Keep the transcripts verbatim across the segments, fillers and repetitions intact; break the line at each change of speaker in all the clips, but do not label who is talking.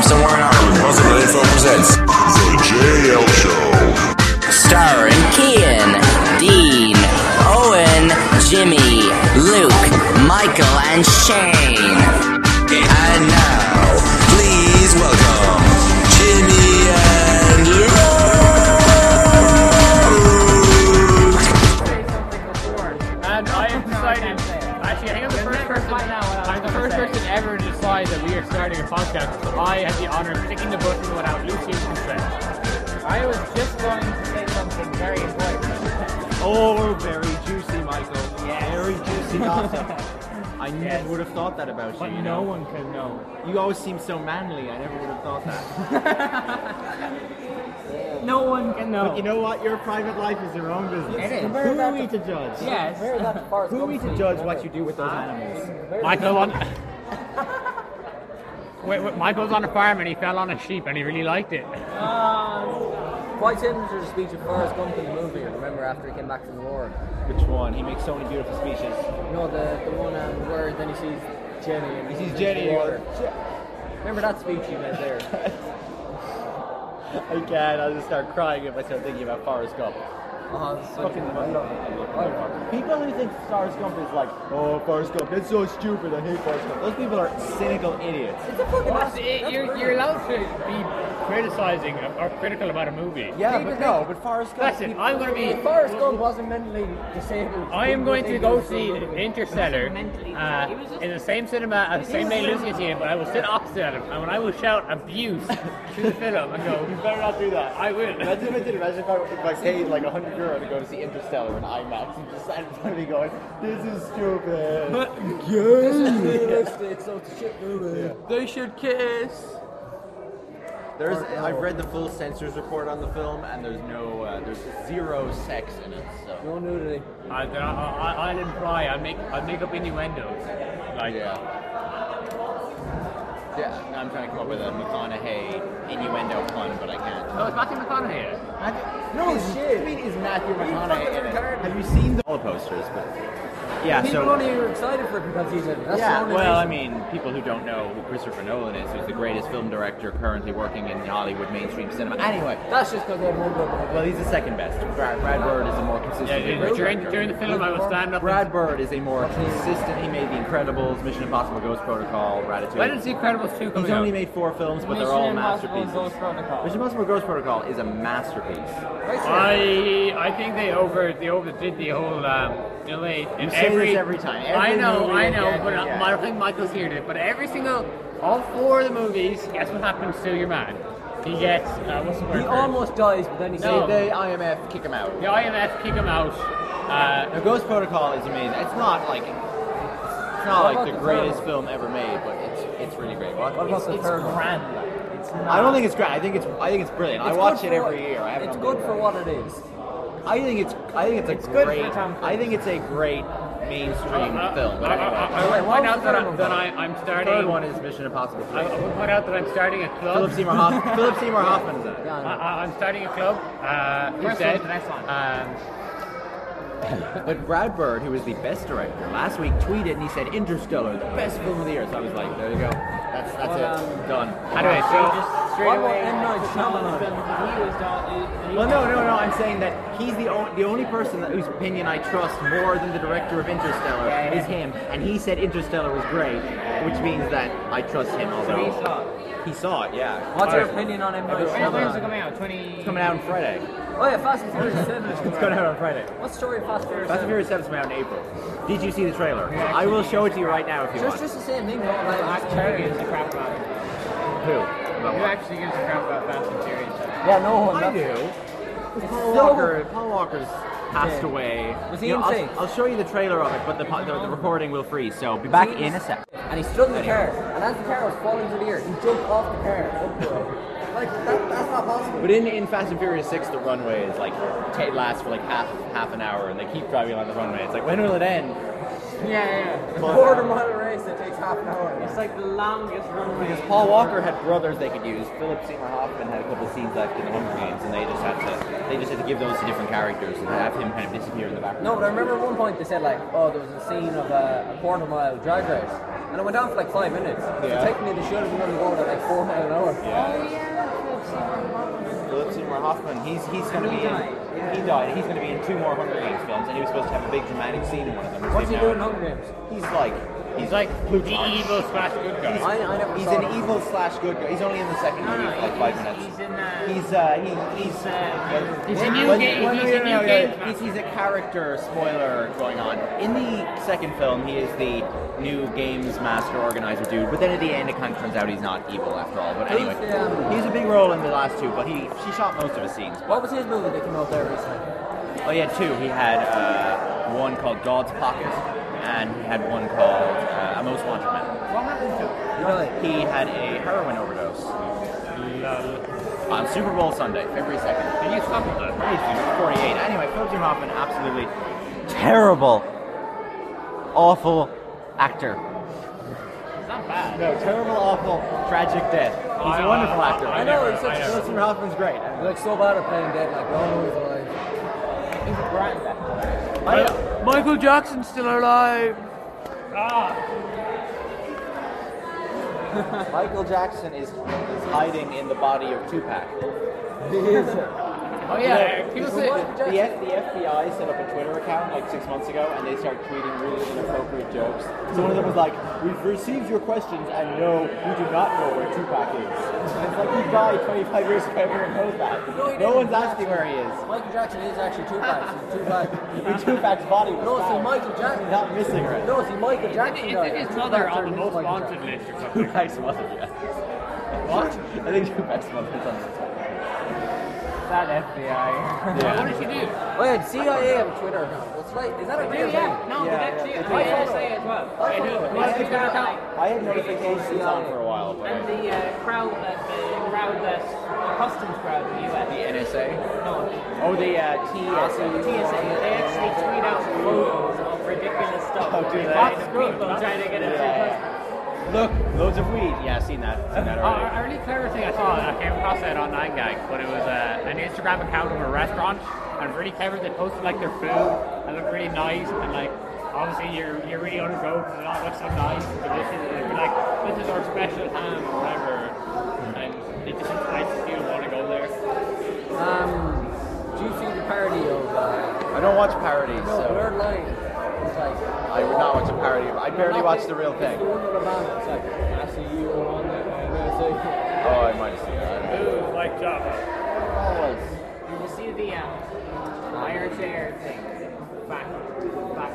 Somewhere in Ireland, Positive Info presents The J L Show.
Starring Cian, Dean, Owen, Jimmy, Luke, Michael, and Shane. And now, please welcome Jimmy and Luke.
And I have decided, actually I think I'm the first person, I'm the first person ever to decide that we are starting a podcast. So I had the honour of clicking the button without Lucy's consent.
I was just going to say something very important.
Oh, very juicy, Michael. Yes. Very juicy gossip. I
Yes.
never would have thought that about
But
you. you
no
know?
one can know.
You always seem so manly. I never would have thought that.
No one can know.
But you know what? Your private life is your own business.
It is.
Who are we to judge?
Yes.
Who are we to judge what you do with those animals?
Michael on... wait, wait, Michael's on a farm and he fell on a sheep and he really liked it.
Quite similar to the speech of Forrest Gump in the movie. Remember after he came back from the war?
Which one? He makes so many beautiful speeches.
You know the the one um, where then he sees Jenny and
He sees
goes
Jenny
into
and
the
he
water. Remember that speech he made there?
I can't. I'll just start crying if I start thinking about Forrest Gump.
Oh, it's such
Fucking
a- I love it. I love it.
People who think Forrest Gump is like, oh, Forrest Gump, that's so stupid, I hate Forrest Gump. Those people are cynical idiots.
It's a fucking
What's
that's-
it,
that's
you're,
brilliant.
you're allowed to be criticizing or critical about a movie.
Yeah,
People
but
think-
no, but Forrest Gump...
Listen,
people-
I'm going to be...
If Forrest Gump wasn't mentally disabled,
I am going to
think
go
he was
see
a good movie.
Interstellar uh, in the same cinema at the same day Lucy is in, but I will sit opposite him, and when I will shout abuse through the film and go,
You better not do that.
I will.
Imagine if I did. Imagine if I, if I paid like a hundred euro to go to see Interstellar in IMAX and just sat in front of me going, "This is stupid."
It's so shit movie.
They should kiss.
There's. I've read the full censors report on the film, and there's no. Uh, there's zero sex in it. So.
No nudity.
I, I, I'll imply, I'll make, I'll make up innuendos. Like,
Yeah. Yeah. I'm trying to come up with a McConaughey innuendo pun, but I can't.
oh, it's Matthew McConaughey.
Matthew, no shit. I mean, is Matthew McConaughey in it? Have you seen the all the posters? But yeah,
People
so.
only are excited for it because he's in it. That's the
Yeah,
only
well, I
reason.
mean, people who don't know who Christopher Nolan is, who's the greatest film director currently working in Hollywood mainstream cinema. Anyway,
That's just because they have more good.
well, he's the second best. Brad, Brad Bird is a more consistent.
Yeah, during,
director.
during, during the film, I will stand up.
Brad Bird is a more consistent. He made The Incredibles, Mission Impossible: Ghost Protocol, Ratatouille.
When is The Incredibles two coming
He's only
out?
made four films, but they're
Mission
all
Impossible
masterpieces.
Ghost Protocol.
Mission Impossible: Ghost Protocol is a masterpiece.
I I think they over they overdid the whole um, delay in
You say
every
this every time. Every
I know,
movie
I
you
know,
get,
but
you
uh,
get.
I think Michael's here today. But every single, all four of the movies, guess what happens to your man? He gets uh, what's the word?
He
for it?
almost dies, but then he
No.
saved
They,
it.
they I M F kick him out.
The I M F kick him out. Uh,
Now, Ghost Protocol is amazing. It's not like it's not
What
like
about
the
the
greatest
third
film ever made, but it's it's really great. What?
What about
It's,
the
it's
third one?
grand. Like, it's not, I don't think it's great. I think it's I think it's brilliant. I
It's
watch
good
it
for
every
what-
year. I have it
It's
on
good
Blu-ray.
for what it is.
I think it's I think it's a
It's good for
great.
Tom Cruise.
I think it's a great mainstream
uh,
film. But
I,
anyway,
I, I, I
Wait,
will
what
point
was
out
the
that,
third
I,
one?
that I, I'm
the
starting.
third one is Mission Impossible.
I, I will point out that I'm starting a club.
Philip Seymour Hoffman. Philip Seymour Hoffman is in it.
Yeah, I know.
I, I- I'm starting a club. Uh, who
First
said?
one's the next one.
Um,
But Brad Bird, who is the best director, last week tweeted and he said Interstellar, the best film of the year. So I was like, there you go. That's that's
Well,
it.
um,
Done.
anyway, so
What about M. Night Shyamalan?
Well, no, no, no. I'm saying that he's the only, the only person that, whose opinion I trust more than the director of Interstellar
Yeah, yeah.
is him, and he said Interstellar was great, which means that I trust him. Although
he saw it.
he saw it, yeah.
What's your
Alright.
opinion on M. Night
when's it
Shyamalan?
coming out? Twenty.
It's coming out on Friday.
Oh yeah, Fast and Furious seven is
It's
coming
coming
out.
out on Friday.
What story of Fast and Furious
Fast and
seven?
Furious seven is coming out in April. Did you see the trailer? I will show it to you right now if you
Just,
want.
just the same thing, though. Like,
Matt
just
Cherry gives a crap about it.
Who?
Who actually gives a crap about Fast and Furious?
Yeah, no one.
I
that's-
do. Paul
No.
Walker. Paul Walker's passed
Yeah.
away.
Was he
You know,
insane?
I'll, I'll show you the trailer of it, but the, po- the, the recording will freeze. So be back in a sec.
And he stood in the car, and as the car was falling to the earth, he jumped off the car. Up to it. Like, that, that's not possible.
But in, in Fast and Furious six, the runway is like t- lasts for like half half an hour, and they keep driving along the runway. It's like, when will it end?
Yeah, yeah.
A quarter mile race that takes half an hour.
It's like the longest runway.
Because Paul Walker had brothers they could use. Philip Seymour Hoffman had a couple of scenes left in the Hunger Games, and they just had to they just had to give those to different characters and have him kind of disappear in the background.
No, but I remember at one point they said like, oh, there was a scene of a, a quarter mile drag race, and it went on for like five minutes.
Yeah.
So technically they should have been on the road at like four mile an hour.
Philip Seymour Hoffman. He's he's going to be in. He died. He's going to be in two more Hunger Games films, and he was supposed to have a big dramatic scene in one of them.
What's he
Now-
doing in Hunger Games?
He's like
He's like
Luke
the
March.
evil slash good guy.
I, I never
He's
saw
an
it.
evil slash good guy. He's only in the second
No,
movie
no,
for like
he's,
five
he's,
minutes.
he's in. Uh,
He's uh he he's
uh,
He's a new
Well,
game.
well,
He's
no,
a
no,
new
no,
game.
no, He's, he's a character spoiler going on. In the second film, he is the new games master organizer dude, but then at the end, it kind of turns out he's not evil after all. But anyway,
Who's the, um,
he has a big role in the last two, but he she shot most of his scenes.
What was his movie that came out there recently?
Oh, he had two. He had uh, one called God's Pocket, and he had one called uh, A Most Wanted Man.
What happened to him?
He had a heroin overdose on Super Bowl Sunday, February second.
Can you stop with that?
He's forty-eight. Anyway, Philip Seymour Hoffman, absolutely terrible, awful actor.
It's not bad.
No, terrible, awful, tragic death. He's
I-
a wonderful
I-
actor.
I
I know,
never-
he's such
I
a
never-
Philip Seymour Hoffman's great.
He's like so bad at playing dead, like we all know he's alive.
he's a grand actor.
I,
Michael Jackson's still alive. Ah.
Michael Jackson is, is hiding in the body of Tupac.
He is.
Oh yeah, people say.
The, F, the F B I set up a Twitter account like six months ago, and they started tweeting really inappropriate jokes. So one of them was like, "We've received your questions, and no, we do not know where Tupac is." And it's like he died twenty-five years ago. Everyone knows that.
No, he
No
didn't.
one's asking where he is.
Michael Jackson is actually Tupac. See, Tupac.
In Tupac's body was
No, see,
found.
Michael Jackson.
Not missing her.
No, see, Michael Jackson
Isn't
died.
his
Tupac
mother on
turned
the
into
most
Michael
wanted
Jackson.
list or something?
Tupac's mother, yes.
What?
I think Tupac's mother is on the list.
That F B I.
What did she do?
Oh yeah, C I A have a Twitter account. What's like? Is that a real thing?
No,
Yeah,
but actually,
yeah.
I N S A as well.
I follow it.
I had, I had notifications on for a while, but
And
I,
the uh, crowd that the crowd that the customs crowd in the U S.
the N S A.
No,
Oh, the uh, T S A.
T S A. They actually tweet out photos of ridiculous stuff.
Oh, do they?
Lots of people trying to get it.
Yeah. Look, loads of weed. Yeah, seen that. Seen that
Oh,
already.
a really clever thing I saw, I came across it on nine gag, but it was uh, an Instagram account of a restaurant, and really clever. They posted like their food and looked really nice, and like obviously you're you're really on the go because it all looks so nice and delicious. And it'd be like, this is our special ham or whatever, and it just entices you to want to go there.
Um, do you see the parody of? Uh,
I don't watch parodies,
no,
so
Blurred Line. It's like.
I would not watch a parody. of I barely watch the real thing.
It's the one with the band. It's like I see you on the N S A.
Oh, I might have seen that.
Ooh, like Java.
Always.
Did you see the um, Irish Air thing? Back, back.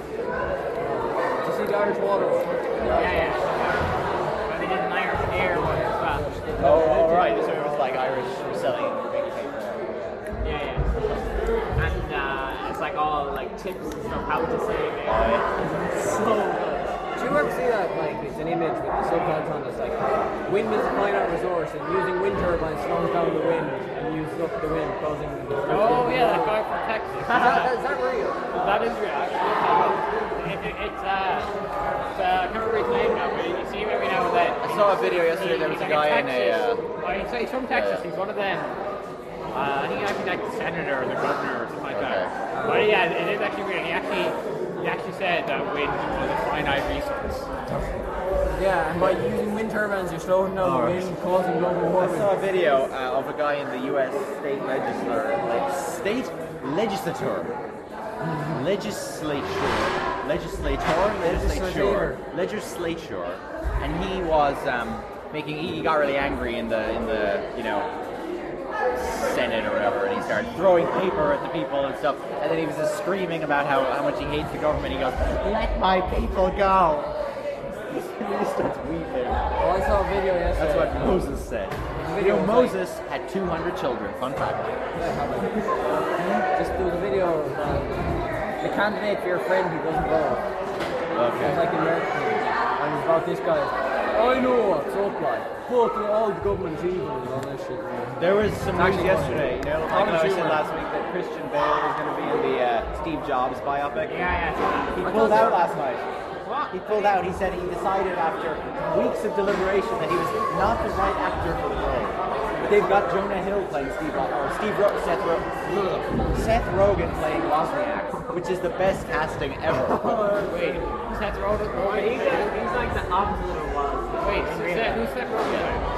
Did you see the Irish Water?
Yeah, yeah. But they did an Irish Air one as well.
Oh, all right. So it was like Irish selling baking paper.
Yeah, yeah. And uh, it's like all like tips and stuff, how to say it.
Oh, yeah.
It's so good.
Do you ever see that? Like, it's an image with the subtitles on. It's like, wind is a finite resource, and using wind turbines slows down the wind and uses up the wind, causing.
Oh yeah, that guy from Texas.
Is that, is that real?
That is real, actually. It, it, it's, uh, it's, uh, I can't remember his name now, but you see him every now and then.
I saw a video yesterday. There was a
He's
guy
like
in a. Uh,
Texas. Oh, he's, he's from Texas. He's one of them. Uh, I think he might be like the senator or the governor or something like
Okay.
that. But yeah, it is actually real. He actually, he actually said that wind was a finite resource.
Yeah, and by using wind turbines, you're slowing down the wind, causing global
I
warming.
saw a video uh, of a guy in the U S state legislature, like state legislature, legislature, legislator, legislature, legislature, and he was um, making. He got really angry in the in the you know Senate or whatever, and he started throwing paper at the people and stuff. And then he was just screaming about how, how much he hates the government. He goes, "Let my people go." He just starts weeping.
Oh, I saw a video yesterday.
That's what Moses said. You know, Moses had two hundred children. Fun fact.
Just there was a video of um, the candidate for your friend who doesn't vote. It's
Okay.
like American, and it's about this guy. I know what's up, like, but all the government's evil and all that shit. Man.
There was some news
Actually,
yesterday. You know, like
How
I
did you
said
work?
last week that Christian Bale was going to be in the uh, Steve Jobs biopic.
Yeah, yeah.
He pulled out last night.
What?
He pulled out. He said he decided after weeks of deliberation that he was not the right actor for the role. But they've got Jonah Hill playing Steve, or Steve Ro- Seth, Ro- Seth Rogen playing Wozniak, which is the best casting ever.
Wait, Seth Rogen?
But he's, he's like the opposite of was.
Wait, who's Seth, who's Seth Rogen?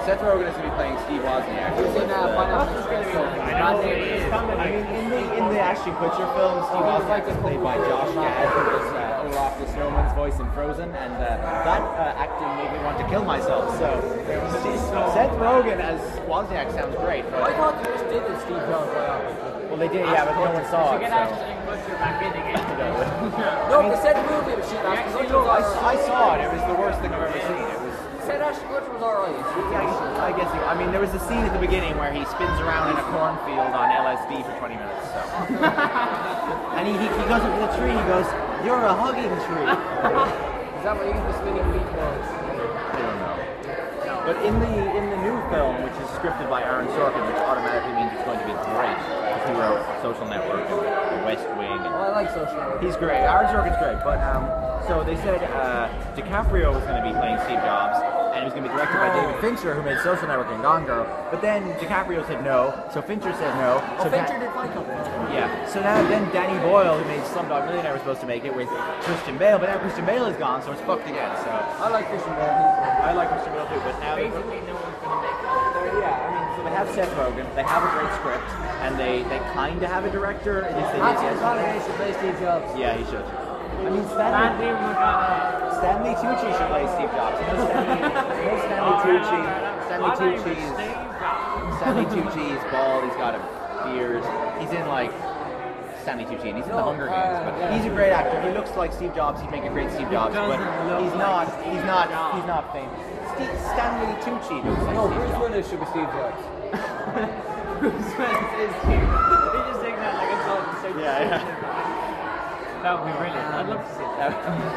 Seth Rogen is going to be playing Steve Wozniak.
He's in uh, Final
This is gonna be
I know it is.
I mean, in the in the Ashton Kutcher film, Steve Wozniak is played by Josh Gad, who was uh, Olaf the Snowman's voice in Frozen, and uh, that uh, acting made me want to kill myself. So Seth Rogen as Wozniak sounds great.
I
But,
thought they just did the Steve Jobs biopic.
well, they did, yeah, but no one saw
So
it.
get
So.
Ashton Kutcher back in again.
No, they said the movie was shit. Ashton Kutcher was
I,
alright.
I saw it. It was the worst thing I've ever seen. It was.
They said Ashton Kutcher was alright.
I guess. He, I mean, there was a scene at the beginning where he spins around in a cornfield on L S D for twenty minutes. So. And he, he, he goes up to the tree. He goes, "You're a hugging tree."
Is that where you get the spinning meatballs?
I don't know. But in the in the new film, which is scripted by Aaron Sorkin, which automatically means it's going to be great, because he wrote Social Network and The West Wing. And
Oh, I like social work.
he's great. Aaron Sorkin's great. But um, so they said uh, DiCaprio was going to be playing Steve Jobs, and it was going to be directed by David Fincher, who made Social Network and Gone Girl. But then DiCaprio said no, so Fincher said no.
Oh,
So
Fincher
Da-
did Fight Club.
Yeah. So now then Danny Boyle, who made Slumdog Millionaire, was supposed to make it with Christian Bale, but now Christian Bale is gone, so it's fucked again. So
I like Christian Bale.
I like Christian Bale too, but now they're,
Basically, no one's gonna make it.
they're- yeah, I mean, so they have Seth Rogen, they have a great script, and they, they kind of have a director. At least they did
Matthew
yesterday.
McConaughey should play Steve Jobs.
Yeah, he should. I mean,
Matthew
Stanley,
McConaughey.
Stanley Tucci should play Steve Jobs. You know Stanley, you know Stanley Tucci. Stanley Tucci is Stanley Tucci is bald. He's got a beard. He's in like Stanley Tucci, and he's in the
No,
Hunger
uh,
Games. But
yeah.
he's a great actor. He looks like Steve Jobs. He'd make a great Steve Jobs, but
doesn't
he's
look
not.
like
He's
Steve
not.
Jobs.
He's not famous. Steve, Stanley Tucci looks like
No,
Steve
Bruce
Jobs.
Willis should be Steve Jobs.
Bruce Willis is cute. They just take that like it's all so
Yeah, yeah.
That would be brilliant. I'd love to see that.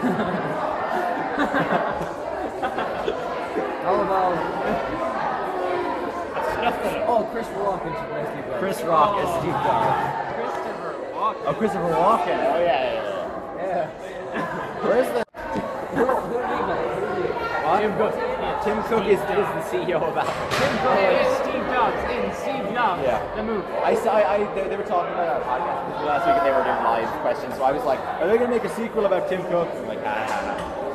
How about
Enough of it.
oh Chris Walken should play Steve Jobs.
Chris Rock as Steve Jobs.
Christopher Walken.
Oh, Christopher Walken. Oh yeah, yeah, yeah.
Yeah.
Where's the
Who, who do you play? Who do you
what? Tim Cook? Tim Cook is, is the C E O of Apple.
Tim Cook is Steve Jobs in Steve Jobs,
Yeah.
the movie.
I saw. I, I they, they were talking about our podcast last week, and they were doing live questions. So I was like, "Are they going to make a sequel about Tim Cook?" I'm like, "Ah, ah,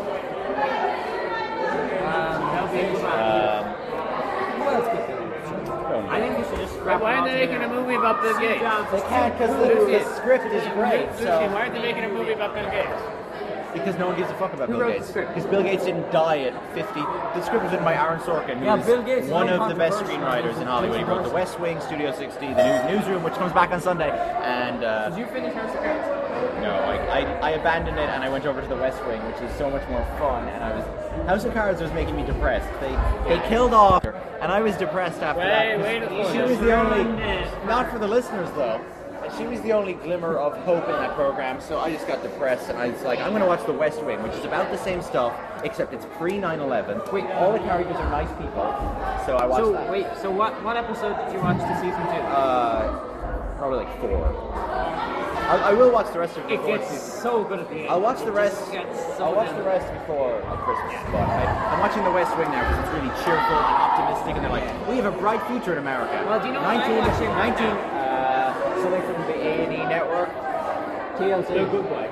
Um, that would be fun.
ah." Um,
Who else could do it?
I think we should just wrap
Why
it
aren't
all
they making a
together.
movie about Bill
Steve
Gates?
Jobs
They
is
can't because the,
Lucy,
the script is great.
Lucy,
So
why aren't they making a movie about Bill Gates?
because no one gives a fuck about
Who
Bill
wrote the
Gates.
script?
Because Bill Gates didn't die at fifty. The script was written by Aaron Sorkin, who
Yeah,
is
Bill Gates is
one
very
of the best
controversial.
screenwriters in Hollywood. He wrote The West Wing, Studio sixty, The News Newsroom, which comes back on Sunday, and. Uh,
Did you finish House of Cards?
No, I, I, I abandoned it and I went over to the West Wing, which is so much more fun. And I was House of Cards was making me depressed. They they killed off, her, and I was depressed after
Wait,
that. 'cause
wait a
she
second.
was the only,
Ruined it.
not for the listeners though. She was the only glimmer of hope in that program. So I just got depressed, and I was like, I'm going to watch The West Wing, which is about the same stuff, except it's pre nine eleven. Wait, all the characters are nice people. So I watched
So
that.
wait, so what what episode did you watch to season two?
Uh, probably like four. I, I will watch the rest of the
it
fourth
gets
season.
so good at the end.
I'll watch the
It
rest.
just gets so
I'll watch
good.
the rest before uh, Christmas. But I, I'm watching The West Wing now because it's really cheerful and optimistic, and they're like, we have a bright future in America.
Well, do you know what I'm
nineteen,
watching right
nineteen, uh, something from the A and E network.
T L C.
The Good Wife.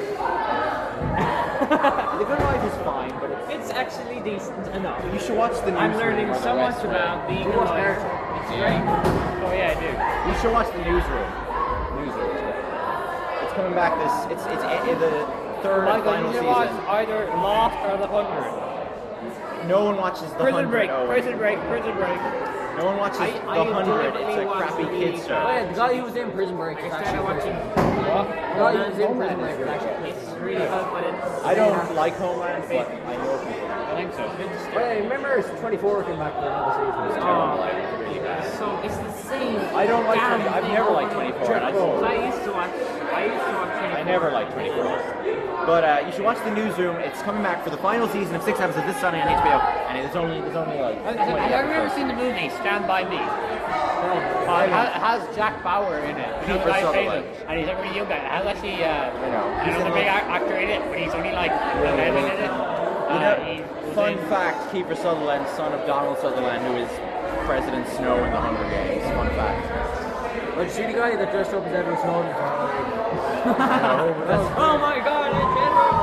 The Good Wife is fine, but it's,
It's actually decent enough.
you should watch the
I'm
Newsroom
learning
or The
so much
West Wing.
about being a
watch
lawyer.
Naruto?
It's great.
Oh yeah, I do.
You should watch the Newsroom. Newsroom. is great. It's coming back this. It's it's a, the third and
Michael,
final
you should watch
season.
either Lost or The Hundred.
No one watches the
Prison
Hundred.
Break,
Owen.
Prison Break, Prison Break.
No one watches
I-
the
I
Hundred.
deliberately
It's a
watched
crappy
the-
kids show.
Oh yeah, the guy who was in Prison Break.
I
is
started
actually
watching.
What? The guy who was in Prison Break. is actually
It's really good, but it's.
I don't like Homeland, but I know people.
I think so.
Oh yeah, remember twenty-four came back for another season.
Oh, so it's the same.
I don't like
damn
twenty. I've
thing
never
over
liked
and over.
twenty-four. and I,
So I used to watch. I used to watch twenty-four.
I never liked twenty-four. But uh, you should watch the Newsroom. It's coming back for the final season of six episodes this Sunday on H B O, and it's only there's only like
Have
twenty
you ever
episodes.
seen the movie Stand By Me?
No.
Uh, it has, has Jack Bauer in it. You know, the
Kiefer
guy who plays
Sutherland.
him. And he's a really young guy. It has actually uh,
You know, he's
another
in
big
like-
ac- actor in it, but he's only like eleven in it.
You
Uh,
know,
he was
fun
in-
fact: Kiefer Sutherland, son of Donald Sutherland, who is President Snow in the Hunger Games. Fun fact.
Did you see the guy that dressed up as Edward Snowden for Halloween?
No, but that's-
Oh my god, it's Edward Snowden!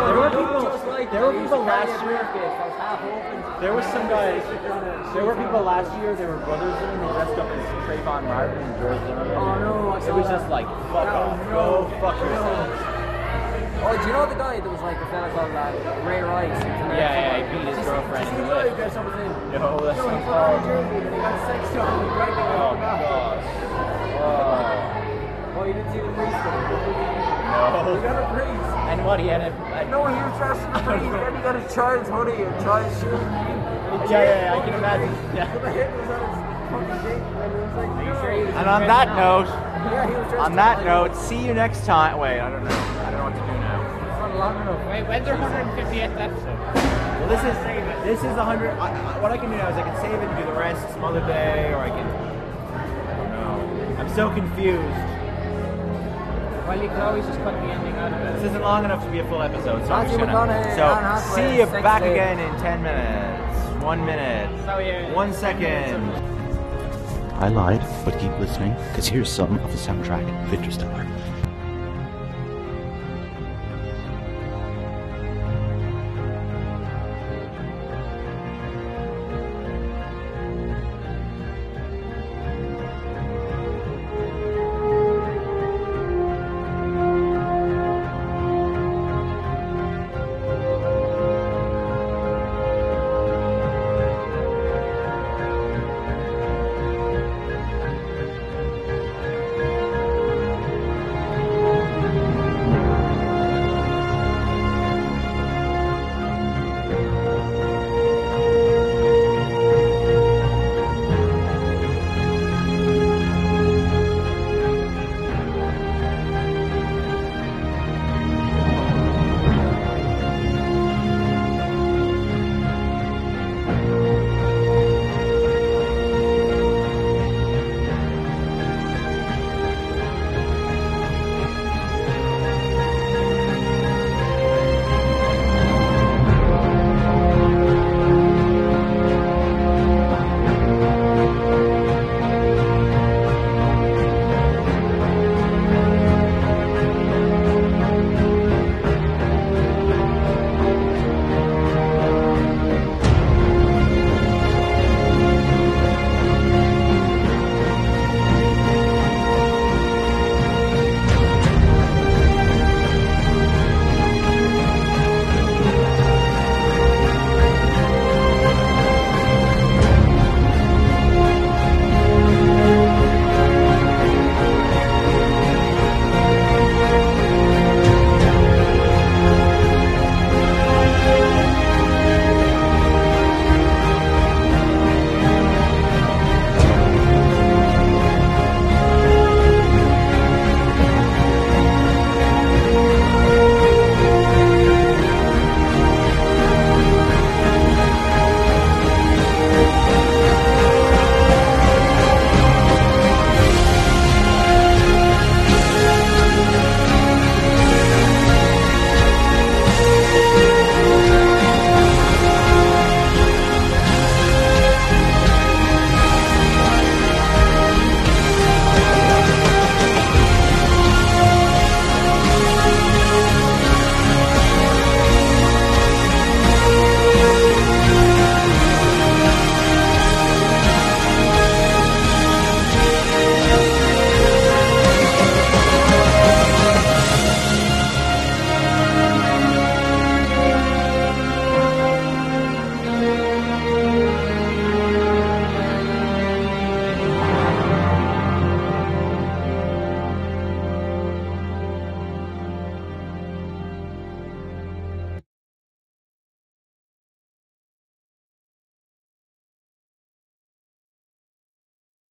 There were
he
people.
looked just like
There were
him. He
people
used to carry
last
a
year.
briefcase that was half open.
There were some guys. There were people last year. They were brothers in who dressed up as Trayvon Martin and George Zimmerman.
Oh no, I
It
saw
was
that.
just like fuck
No,
off.
no,
Go fuck
no.
yourselves.
Oh, do you know the guy that was like a fella called uh, Ray Rice? He was an
Yeah, yeah,
American
he beat his
guy.
girlfriend
Did
in
you
the
see the guy
lift.
who dressed up as him?
No, that's
No, he
not
put on a
fun.
jersey and he got sex on him. Right there.
Oh gosh. Oh.
Oh, you didn't see the priest with him?
No.
He got a priest.
And what he had a. a
No, he was dressed as a priest. Then he got a child's hoodie and child's shoes.
yeah, yeah, yeah, I can imagine. Yeah.
The hit was on his fucking dick, and it was like,
Are you sure he was
And on that note,
yeah, he was dressed
on that note, see you next time. Wait, I don't know. I don't know what to do now.
not long enough.
Wait, when's our one hundred fiftieth episode?
Well, this is this is the hundred. I, I, what I can do now is I can save it and do the rest some other day, or I can. I don't know. I'm so confused.
Well, you can always just cut the ending out of it.
This isn't long enough to be a full episode, so I'm just
Matthew
gonna.
McConaughey, Anne
So
Hathaway,
see you
sex
back
slave.
again in ten minutes. One minute.
So, yeah,
One second.
I lied, but keep listening, because here's some of the soundtrack of Interstellar.